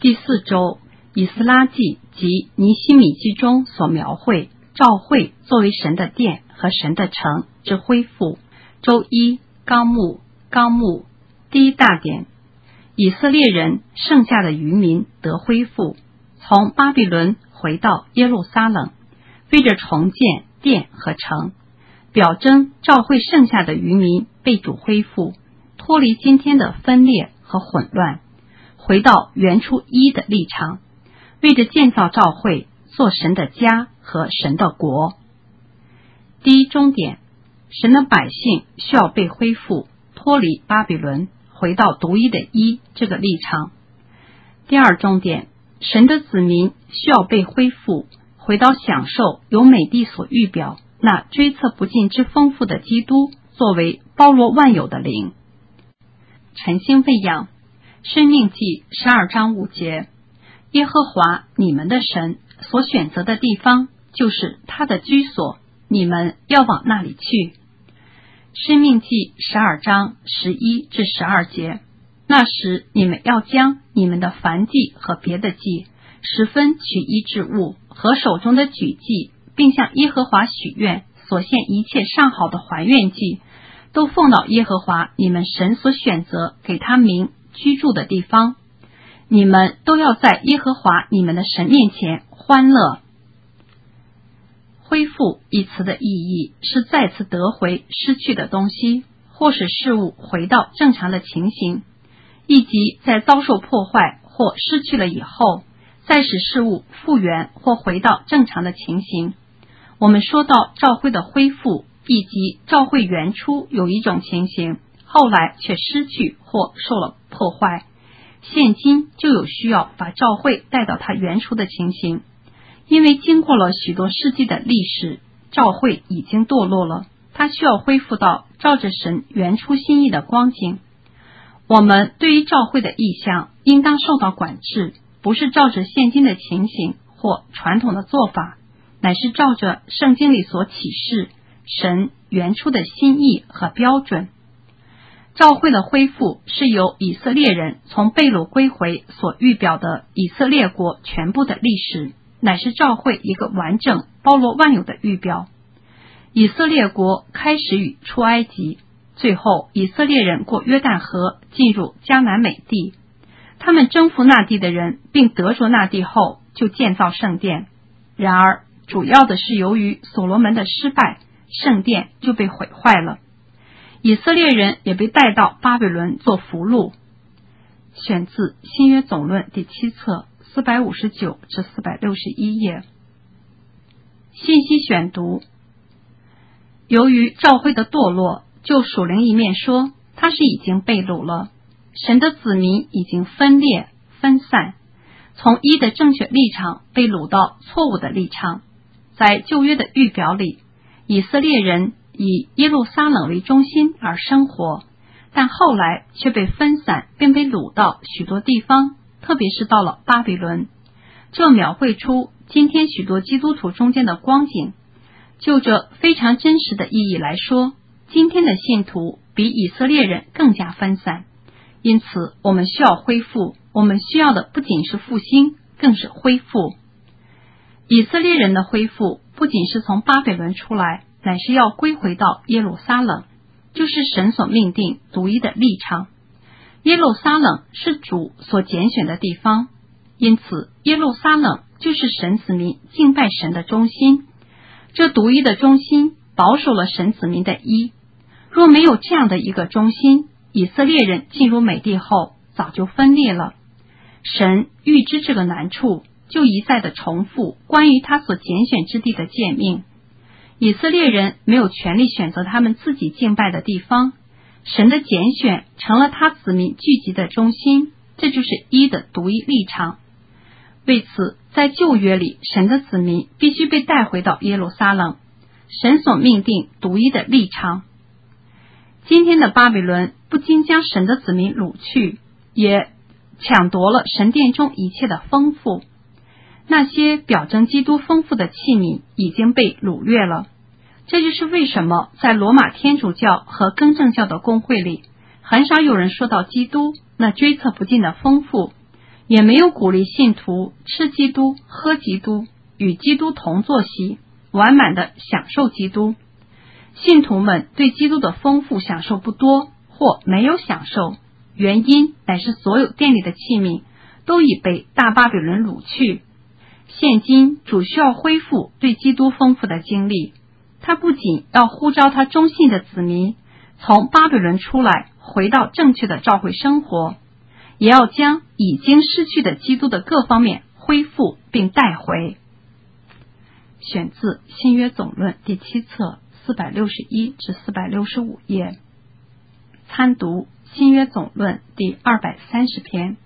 第4周以斯拉记及尼希米记中所描绘召会作为神的殿和神的城之恢复。周一纲目第一大点，以色列人剩下的余民得恢复，从巴比伦回到耶路撒冷，为着重建殿和城，表征召会剩下的余民被主恢复，脱离今天的分裂和混乱，回到原初一的立场，为着建造召会，做神的家和神的国。第一中点，神的百姓需要被恢复，脱离巴比伦，回到独一的一这个立场。第二中点，神的子民需要被恢复，回到享受由美地所预表那追测不尽之丰富的基督，作为包罗万有的灵。晨星喂养，申命记12章5节，耶和华你们的神所选择的地方，就是他的居所，你们要往那里去。申命记12章11至12节，那时你们要将你们的燔祭和别的祭，十分取一之物和手中的举祭，并向耶和华许愿所献一切上好的还愿祭，都奉到耶和华你们神所选择给他名居住的地方。你们都要在耶和华你们的神面前欢乐。恢复一词的意义是再次得回失去的东西，或使事物回到正常的情形，以及在遭受破坏或失去了以后，再使事物复原或回到正常的情形。我们说到召会的恢复，以及召会原初有一种情形，后来却失去或受了破坏，现今就有需要把召会带到它原初的情形。因为经过了许多世纪的历史，召会已经堕落了，它需要恢复到照着神原初心意的光景。我们对于召会的意向应当受到管制，不是照着现今的情形或传统的做法，乃是照着圣经里所启示神原初的心意和标准。召会的恢复是由以色列人从被掳归回所预表的以色列国全部的历史，乃是召会一个完整包罗万有的预表。以色列国开始于出埃及，最后以色列人过约旦河进入迦南美地，他们征服那地的人并得着那地后，就建造圣殿。然而主要的是由于所罗门的失败，圣殿就被毁坏了，以色列人也被带到巴比伦做俘虏。选自新约总论第7册459至461页。信息选读，由于召会的堕落，就属灵一面说，它是已经被掳了，神的子民已经分裂分散，从一的正确立场被掳到错误的立场。在旧约的预表里，以色列人以耶路撒冷为中心而生活，但后来却被分散并被掳到许多地方，特别是到了巴比伦。这描绘出今天许多基督徒中间的光景。就这非常真实的意义来说，今天的信徒比以色列人更加分散，因此我们需要恢复，我们需要的不仅是复兴，更是恢复。以色列人的恢复不仅是从巴比伦出来，乃是要归回到耶路撒冷，就是神所命定独一的立场。耶路撒冷是主所拣选的地方，因此耶路撒冷就是神子民敬拜神的中心。这独一的中心保守了神子民的一。若没有这样的一个中心，以色列人进入美地后早就分裂了。神预知这个难处，就一再的重复关于他所拣选之地的诫命。以色列人没有权利选择他们自己敬拜的地方，神的拣选成了他子民聚集的中心，这就是一的独一立场。为此，在旧约里，神的子民必须被带回到耶路撒冷，神所命定独一的立场。今天的巴比伦不仅将神的子民掳去，也抢夺了神殿中一切的丰富。那些表征基督丰富的器皿已经被掳掠了。这就是为什么在罗马天主教和更正教的公会里，很少有人说到基督那追测不尽的丰富， 也没有鼓励信徒吃基督、喝基督，与基督同坐席，完满的享受基督。信徒们对基督的丰富享受不多，或没有享受，原因乃是所有殿里的器皿都已被大巴比伦掳去。现今主需要恢复对基督丰富的经历，他不仅要呼召他忠信的子民从巴比伦出来，回到正确的教会生活，也要将已经失去的基督的各方面恢复并带回。选自新约总论第7册461至465页，参读新约总论第230篇。